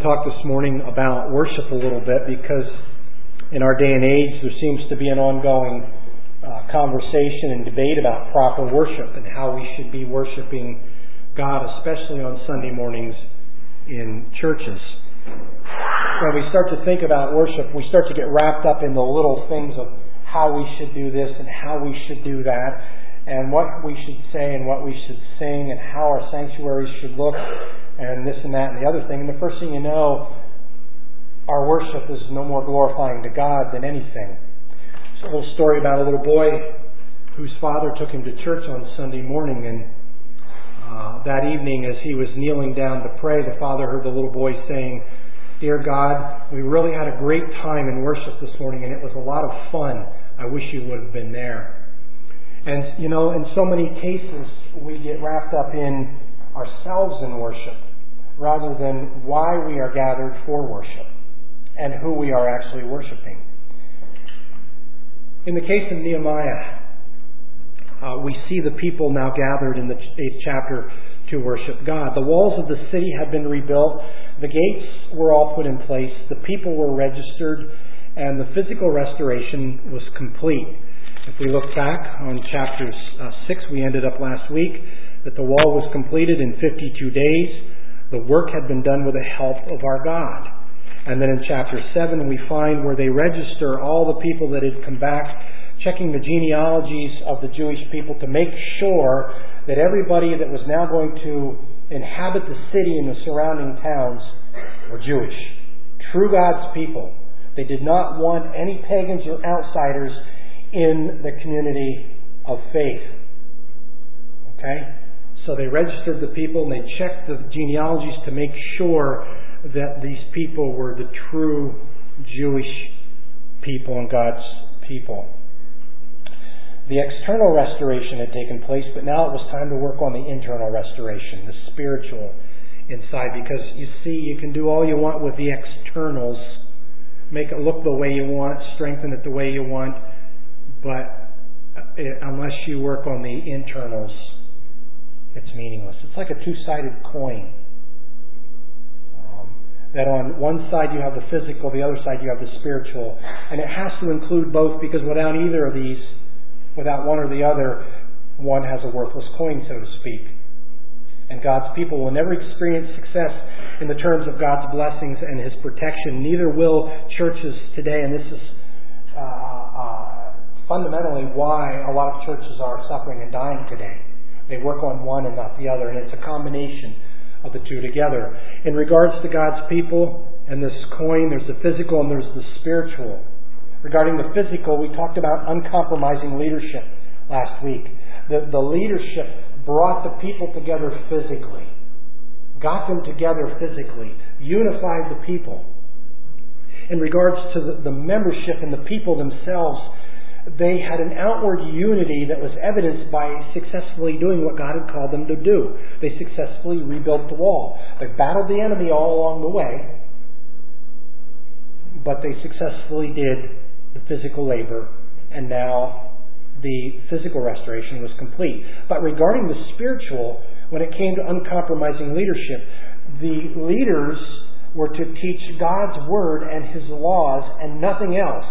to talk this morning about worship a little bit because in our day and age there seems to be an ongoing conversation and debate about proper worship and how we should be worshiping God, especially on Sunday mornings in churches. When we start to think about worship, we start to get wrapped up in the little things of how we should do this and how we should do that, and what we should say and what we should sing and how our sanctuaries should look and this and that and the other thing. And the first thing you know, our worship is no more glorifying to God than anything. It's a little story about a little boy whose father took him to church on Sunday morning, and that evening as he was kneeling down to pray, the father heard the little boy saying, "Dear God, we really had a great time in worship this morning and it was a lot of fun. I wish you would have been there." And you know, in so many cases we get wrapped up in ourselves in worship rather than why we are gathered for worship and who we are actually worshiping. In the case of Nehemiah, we see the people now gathered in the 8th chapter to worship God. The walls of the city had been rebuilt. The gates were all put in place. The people were registered, and the physical restoration was complete. If we look back on chapter 6, we ended up last week that the wall was completed in 52 days. The work had been done with the help of our God. And then in chapter 7, we find where they register all the people that had come back, checking the genealogies of the Jewish people to make sure that everybody that was now going to inhabit the city and the surrounding towns were Jewish. True God's people. They did not want any pagans or outsiders in the community of faith. Okay? So they registered the people and they checked the genealogies to make sure that these people were the true Jewish people and God's people. The external restoration had taken place, but now it was time to work on the internal restoration, the spiritual inside, because you see, you can do all you want with the externals, make it look the way you want, strengthen it the way you want, but unless you work on the internals, it's meaningless. It's like a two-sided coin. That on one side you have the physical, the other side you have the spiritual. And it has to include both, because without either of these, without one or the other, one has a worthless coin, so to speak. And God's people will never experience success in the terms of God's blessings and His protection. Neither will churches today. And this is fundamentally why a lot of churches are suffering and dying today. They work on one and not the other, and it's a combination of the two together. In regards to God's people and this coin, there's the physical and there's the spiritual. Regarding the physical, we talked about uncompromising leadership last week. The leadership brought the people together physically, got them together physically, unified the people. In regards to the membership and the people themselves, they had an outward unity that was evidenced by successfully doing what God had called them to do. They successfully rebuilt the wall. They battled the enemy all along the way, but they successfully did the physical labor, and now the physical restoration was complete. But regarding the spiritual, when it came to uncompromising leadership, the leaders were to teach God's word and His laws and nothing else.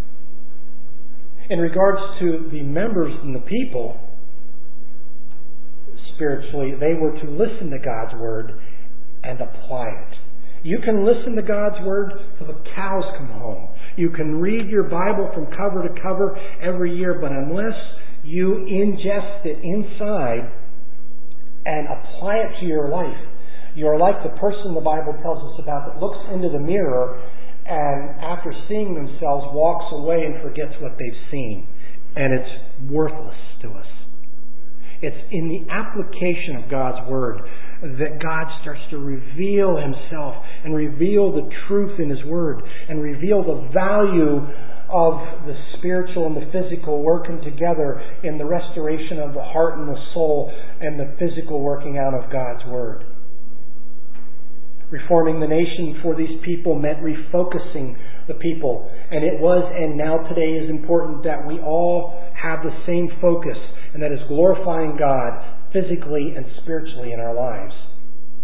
In regards to the members and the people, spiritually, they were to listen to God's word and apply it. You can listen to God's word till the cows come home. You can read your Bible from cover to cover every year, but unless you ingest it inside and apply it to your life, you're like the person the Bible tells us about that looks into the mirror and after seeing themselves walks away and forgets what they've seen. And it's worthless to us. It's in the application of God's word that God starts to reveal Himself and reveal the truth in His word and reveal the value of the spiritual and the physical working together in the restoration of the heart and the soul and the physical working out of God's word. Reforming the nation for these people meant refocusing the people. And it was, and now today is important that we all have the same focus, and that is glorifying God physically and spiritually in our lives.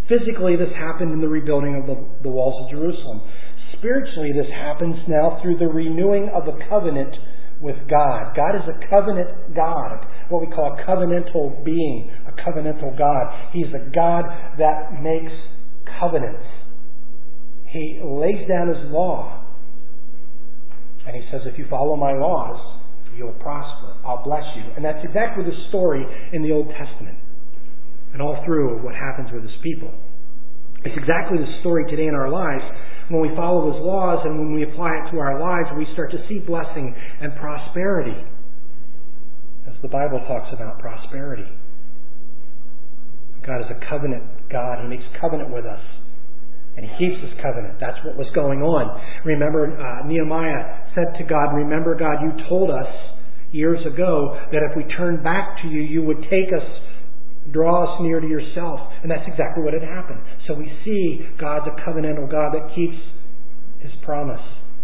Physically, this happened in the rebuilding of the walls of Jerusalem. Spiritually, this happens now through the renewing of the covenant with God. God is a covenant God, what we call a covenantal being, a covenantal God. He's a God that makes covenants. He lays down His law. And He says, if you follow my laws, you'll prosper. I'll bless you. And that's exactly the story in the Old Testament. And all through what happens with His people. It's exactly the story today in our lives. When we follow His laws and when we apply it to our lives, we start to see blessing and prosperity. As the Bible talks about prosperity. God is a covenant God. He makes covenant with us. And He keeps His covenant. That's what was going on. Remember, Nehemiah said to God, remember, God, you told us years ago that if we turned back to you, you would take us, draw us near to yourself. And that's exactly what had happened. So we see God's a covenantal God that keeps His promise.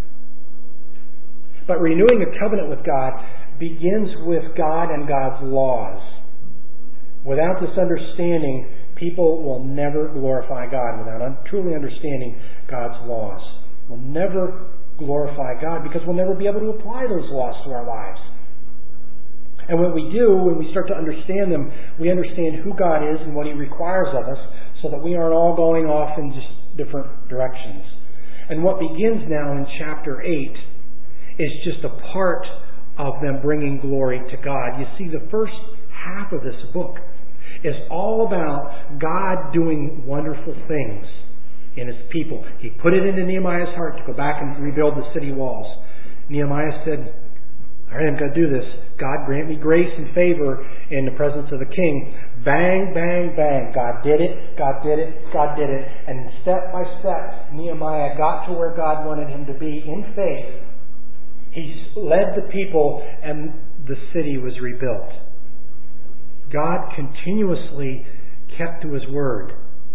But renewing a covenant with God begins with God and God's laws. Without this understanding, people will never glorify God without truly understanding God's laws. We'll never glorify God because we'll never be able to apply those laws to our lives. And when we do, when we start to understand them, we understand who God is and what He requires of us so that we aren't all going off in just different directions. And what begins now in chapter 8 is just a part of them bringing glory to God. You see, the first half of this book is all about God doing wonderful things in His people. He put it into Nehemiah's heart to go back and rebuild the city walls. Nehemiah said, all right, I'm going to do this. God grant me grace and favor in the presence of the king. Bang, bang, bang. God did it. God did it. God did it. And step by step, Nehemiah got to where God wanted him to be in faith. He led the people and the city was rebuilt. God continuously kept to His word.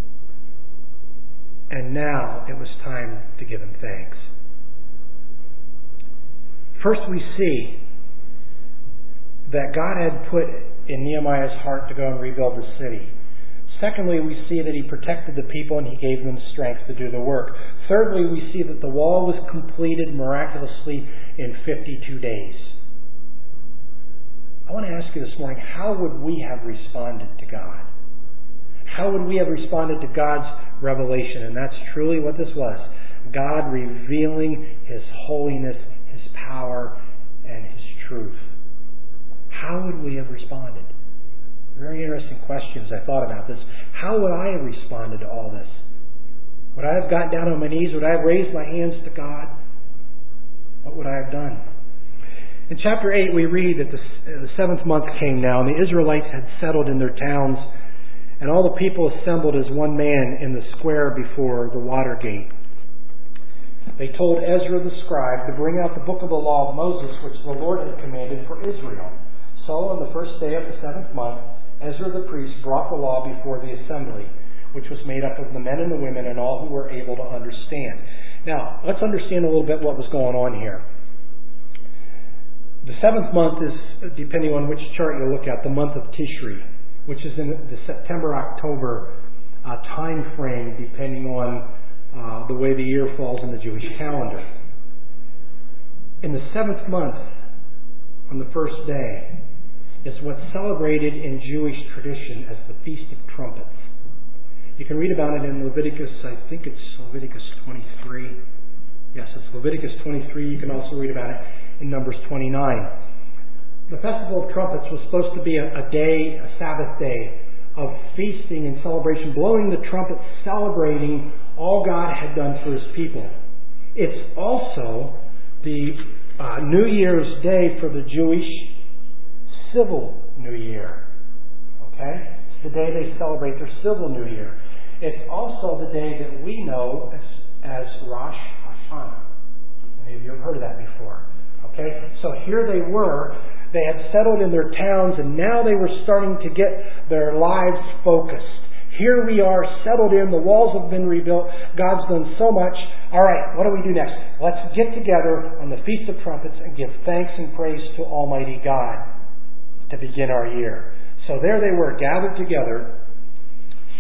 And now it was time to give Him thanks. First we see that God had put in Nehemiah's heart to go and rebuild the city. Secondly, we see that He protected the people and He gave them strength to do the work. Thirdly, we see that the wall was completed miraculously in 52 days. I want to ask you this morning, how would we have responded to God? How would we have responded to God's revelation? And that's truly what this was. God revealing His holiness, His power, and His truth. How would we have responded? Very interesting questions I thought about this. How would I have responded to all this? Would I have gotten down on my knees? Would I have raised my hands to God? What would I have done? In chapter 8 we read that the seventh month came now, and the Israelites had settled in their towns, and all the people assembled as one man in the square before the water gate. They told Ezra the scribe to bring out the book of the law of Moses, which the Lord had commanded for Israel. So on the first day of the seventh month, Ezra the priest brought the law before the assembly, which was made up of the men and the women and all who were able to understand. Now, let's understand a little bit what was going on here. The seventh month is, depending on which chart you look at, the month of Tishri, which is in the September-October time frame, depending on the way the year falls in the Jewish calendar. In the seventh month, on the first day, is what's celebrated in Jewish tradition as the Feast of Trumpets. You can read about it in Leviticus, I think it's Leviticus 23. Yes, it's Leviticus 23. You can also read about it in Numbers 29. The Festival of Trumpets was supposed to be a day, a Sabbath day, of feasting and celebration, blowing the trumpet, celebrating all God had done for His people. It's also the New Year's Day for the Jewish civil New Year. Okay? It's the day they celebrate their civil New Year. It's also the day that we know as Rosh Hashanah. Maybe you've heard of that before. Okay? So here they were. They had settled in their towns, and now they were starting to get their lives focused. Here we are, settled in. The walls have been rebuilt. God's done so much. All right, what do we do next? Let's get together on the Feast of Trumpets and give thanks and praise to Almighty God to begin our year. So there they were, gathered together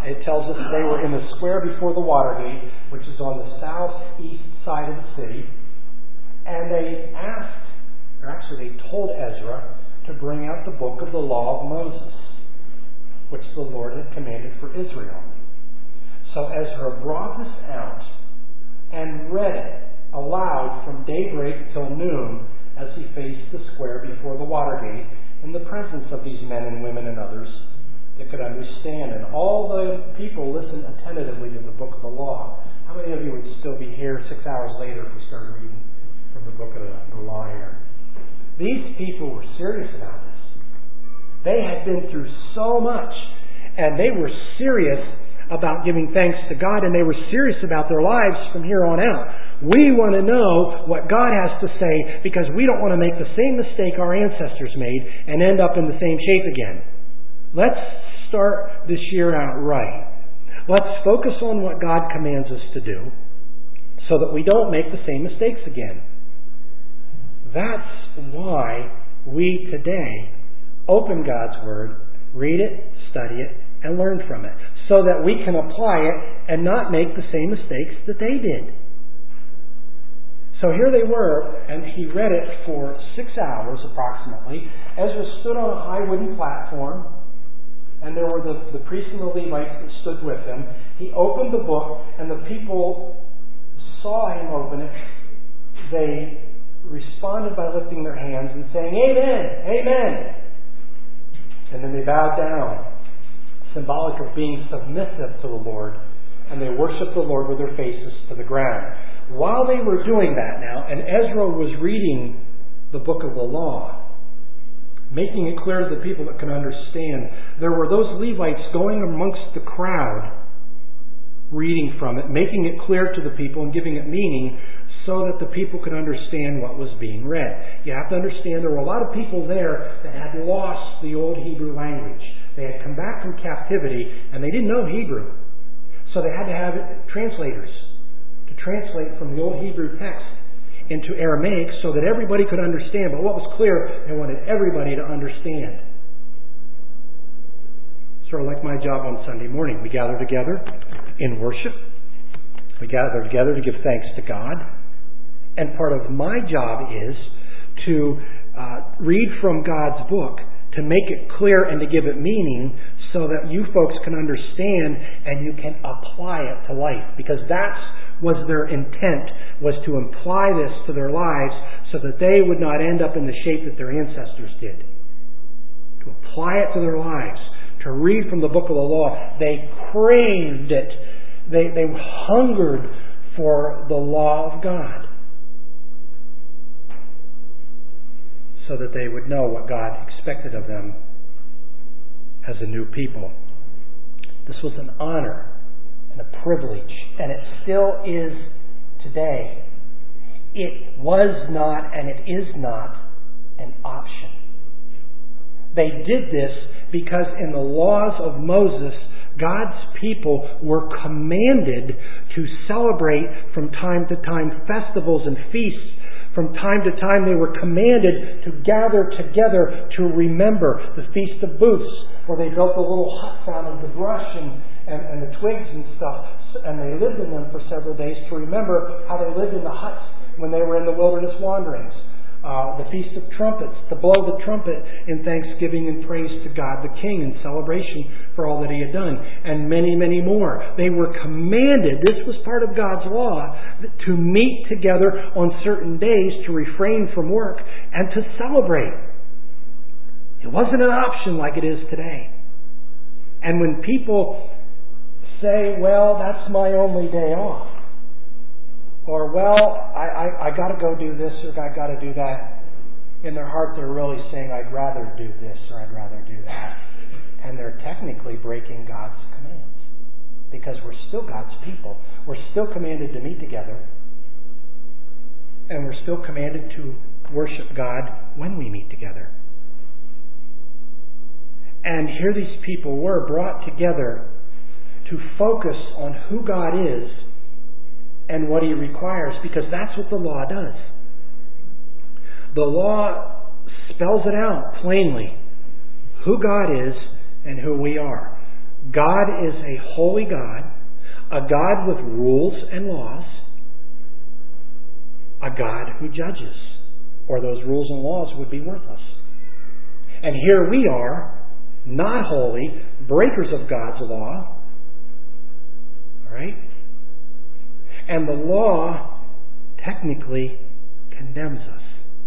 it tells us they were in the square before the Watergate, which is on the southeast side of the city. And they told Ezra to bring out the book of the law of Moses, which the Lord had commanded for Israel. So Ezra brought this out and read it aloud from daybreak till noon as he faced the square before the Watergate in the presence of these men and women and others that could understand. And all the people listened attentively to the book of the law. How many of you would still be here 6 hours later if we started reading from the book of the law here? These people were serious about this. They had been through so much, and they were serious about giving thanks to God, and they were serious about their lives from here on out. We want to know what God has to say because we don't want to make the same mistake our ancestors made and end up in the same shape again. Let's start this year out right. Let's focus on what God commands us to do so that we don't make the same mistakes again. That's why we today open God's Word, read it, study it, and learn from it, so that we can apply it and not make the same mistakes that they did. So here they were, and he read it for 6 hours approximately. Ezra stood on a high wooden platform, and there were the priests and the Levites that stood with him. He opened the book, and the people saw him open it. They responded by lifting their hands and saying, "Amen, amen." And then they bowed down, symbolic of being submissive to the Lord, and they worshiped the Lord with their faces to the ground. While they were doing that now, and Ezra was reading the book of the law, making it clear to the people that can understand, there were those Levites going amongst the crowd, reading from it, making it clear to the people and giving it meaning so that the people could understand what was being read. You have to understand there were a lot of people there that had lost the old Hebrew language. They had come back from captivity and they didn't know Hebrew. So they had to have translators to translate from the old Hebrew text into Aramaic so that everybody could understand. But what was clear, they wanted everybody to understand. Sort of like my job on Sunday morning. We gather together in worship. We gather together to give thanks to God. And part of my job is to read from God's book, to make it clear and to give it meaning so that you folks can understand and you can apply it to life. Because that was their intent, was to apply this to their lives so that they would not end up in the shape that their ancestors did. To apply it to their lives, to read from the book of the law. They craved it. They hungered for the law of God, so that they would know what God expected of them as a new people. This was an honor and a privilege, and it still is today. It was not and it is not an option. They did this because in the laws of Moses, God's people were commanded to celebrate from time to time festivals and feasts. From time to time they were commanded to gather together to remember the Feast of Booths, where they built the little huts out of the brush and the twigs and stuff, and they lived in them for several days to remember how they lived in the huts when they were in the wilderness wanderings. The Feast of Trumpets, to blow the trumpet in thanksgiving and praise to God the King in celebration for all that He had done, and many, many more. They were commanded, this was part of God's law, to meet together on certain days to refrain from work and to celebrate. It wasn't an option like it is today. And when people say, well, that's my only day off, or, well, I got to go do this or I got to do that. In their heart, they're really saying, I'd rather do this or I'd rather do that. And they're technically breaking God's commands. Because we're still God's people. We're still commanded to meet together. And we're still commanded to worship God when we meet together. And here these people were brought together to focus on who God is and what He requires, because that's what the law does. The law spells it out plainly, who God is and who we are. God is a holy God, a God with rules and laws, a God who judges, or those rules and laws would be worthless. And here we are, not holy, breakers of God's law. All right? And the law technically condemns us.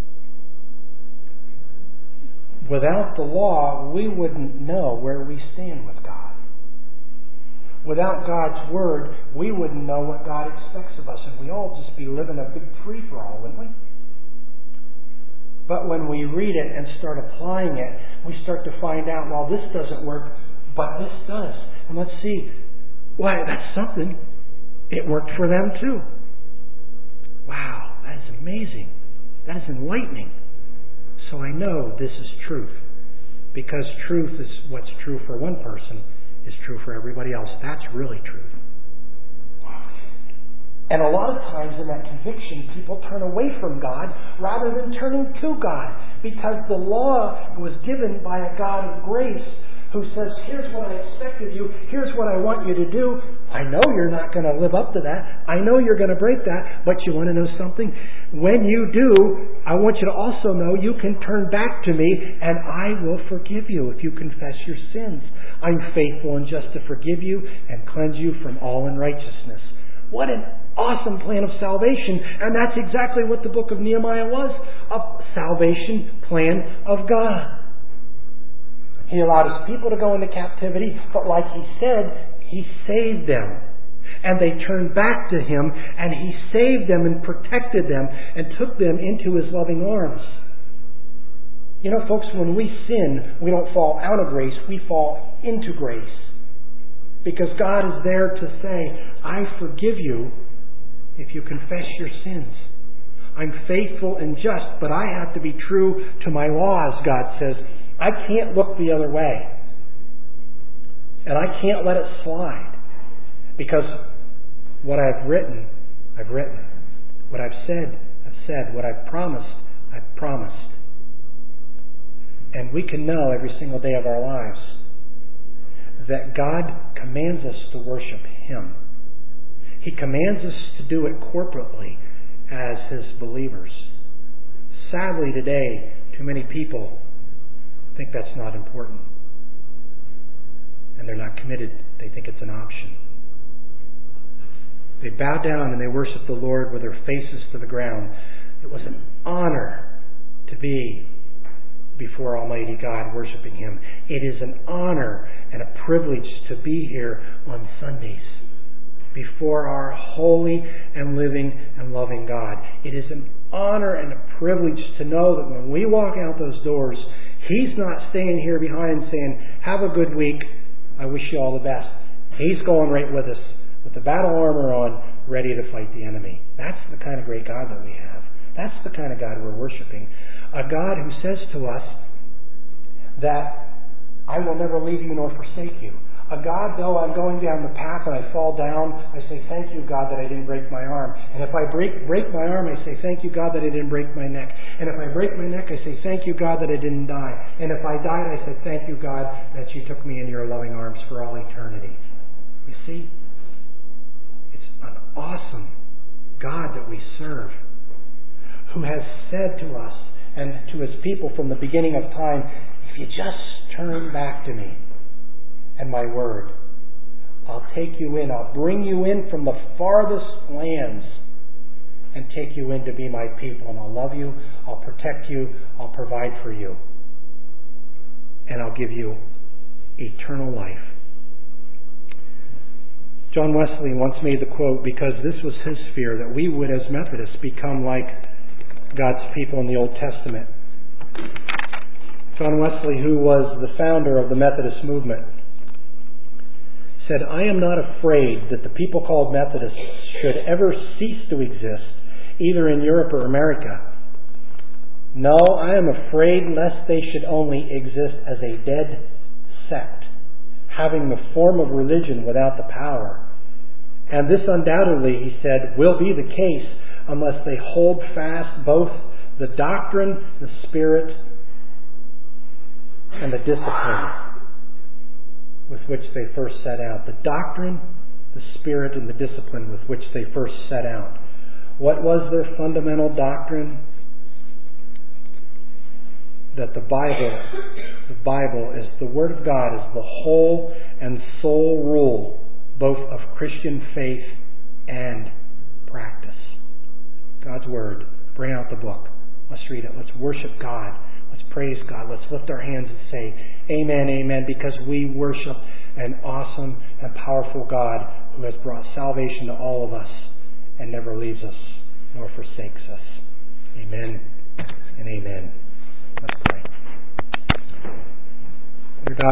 Without the law, we wouldn't know where we stand with God. Without God's Word, we wouldn't know what God expects of us, and we'd all just be living a big free-for-all, wouldn't we? But when we read it and start applying it, we start to find out, well, this doesn't work, but this does. And let's see, why, that's something. It worked for them too. Wow, that is amazing. That is enlightening. So I know this is truth. Because truth is what's true for one person is true for everybody else. That's really truth. Wow. And a lot of times in that conviction, people turn away from God rather than turning to God. Because the law was given by a God of grace who says, here's what I expect of you, here's what I want you to do. I know you're not going to live up to that. I know you're going to break that, but you want to know something? When you do, I want you to also know you can turn back to me and I will forgive you if you confess your sins. I'm faithful and just to forgive you and cleanse you from all unrighteousness. What an awesome plan of salvation. And that's exactly what the book of Nehemiah was. A salvation plan of God. He allowed his people to go into captivity, but like he said, he saved them. And they turned back to him, and he saved them and protected them and took them into his loving arms. You know, folks, when we sin, we don't fall out of grace, we fall into grace. Because God is there to say, I forgive you if you confess your sins. I'm faithful and just, but I have to be true to my laws, God says. I can't look the other way. And I can't let it slide. Because what I've written, I've written. What I've said, I've said. What I've promised, I've promised. And we can know every single day of our lives that God commands us to worship Him. He commands us to do it corporately as His believers. Sadly today, too many people think that's not important. And they're not committed. They think it's an option. They bow down and they worship the Lord with their faces to the ground. It was an honor to be before Almighty God worshiping Him. It is an honor and a privilege to be here on Sundays before our holy and living and loving God. It is an honor and a privilege to know that when we walk out those doors, He's not staying here behind saying, have a good week, I wish you all the best. He's going right with us with the battle armor on, ready to fight the enemy. That's the kind of great God that we have. That's the kind of God we're worshiping. A God who says to us that I will never leave you nor forsake you. A God, though I'm going down the path and I fall down, I say, thank you, God, that I didn't break my arm. And if I break my arm, I say, thank you, God, that I didn't break my neck. And if I break my neck, I say, thank you, God, that I didn't die. And if I died, I said, thank you, God, that you took me in your loving arms for all eternity. You see, it's an awesome God that we serve, who has said to us and to His people from the beginning of time, if you just turn back to me, and my word, I'll take you in. I'll bring you in from the farthest lands and take you in to be my people. And I'll love you. I'll protect you. I'll provide for you. And I'll give you eternal life. John Wesley once made the quote, because this was his fear, that we would as Methodists become like God's people in the Old Testament. John Wesley, who was the founder of the Methodist movement, said, I am not afraid that the people called Methodists should ever cease to exist, either in Europe or America. No, I am afraid lest they should only exist as a dead sect, having the form of religion without the power. And this undoubtedly, he said, will be the case unless they hold fast both the doctrine, the spirit, and the discipline. with which they first set out. The doctrine, the spirit, and the discipline with which they first set out. What was their fundamental doctrine? That the Bible is the Word of God, is the whole and sole rule both of Christian faith and practice. God's Word. Bring out the book. Let's read it. Let's worship God. Let's praise God. Let's lift our hands and say, Amen, amen, because we worship an awesome and powerful God who has brought salvation to all of us and never leaves us nor forsakes us. Amen and amen. Let's pray. Dear God,